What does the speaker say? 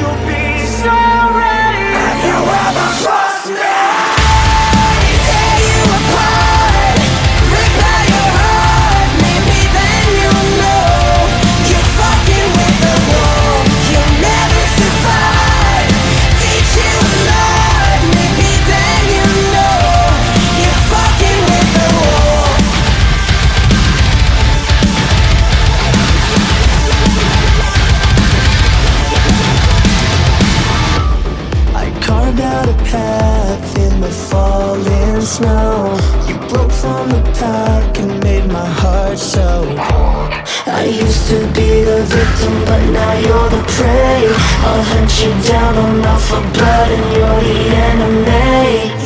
you'll be so ready. Have you ever crossed me? Tear you apart, break by your heart. Maybe then you'll know you're fucking with the wall. You'll never survive. Teach you love. Maybe then you'll know you're fucking with the wall. I carved out a path in the falling snow. You broke from the pack and made my heart so. I used to be the victim, but now you're the prey. I'll hunt you down, I'm out for blood, and you're the enemy.